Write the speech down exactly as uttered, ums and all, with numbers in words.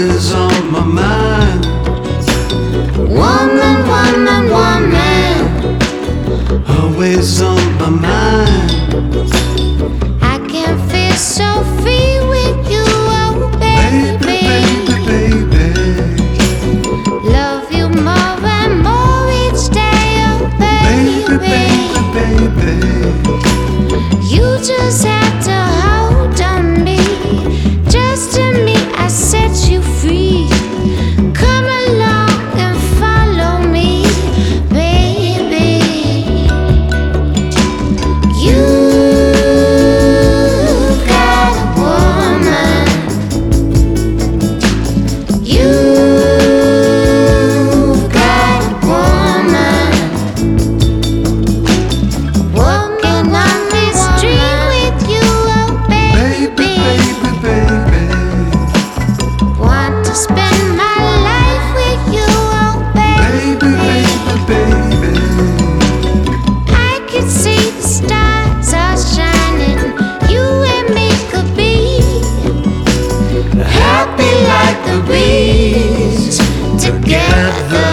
always on my mind. Woman, woman, woman, Always on my mind. I can feel so free with you, oh Baby, baby. baby, baby. Love you more and more each day, oh Baby, baby. baby, baby. You just have to hold on me. Just to me, I set you free. Come along and follow me, baby. You got a woman. You got a woman. Walking on this street with you, oh Baby, baby. baby, baby. Want to spend my life with you, oh Baby, baby. baby, baby. I could see the stars are shining. You and me could be happy like the breeze together.